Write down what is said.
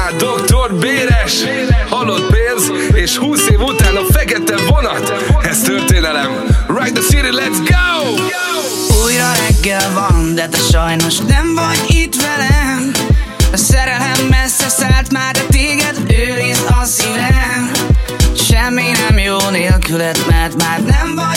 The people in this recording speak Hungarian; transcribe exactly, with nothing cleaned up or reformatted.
már doktor Béres. Halott pénz és húsz év után a fekete vonat. Ez történelem. Ride the city, let's go! Újra reggel van, de te sajnos nem vagy itt velem. A szerelem messze szállt már, de téged őriz a szívem. Semmi nem jó nélküled, mert már nem vagy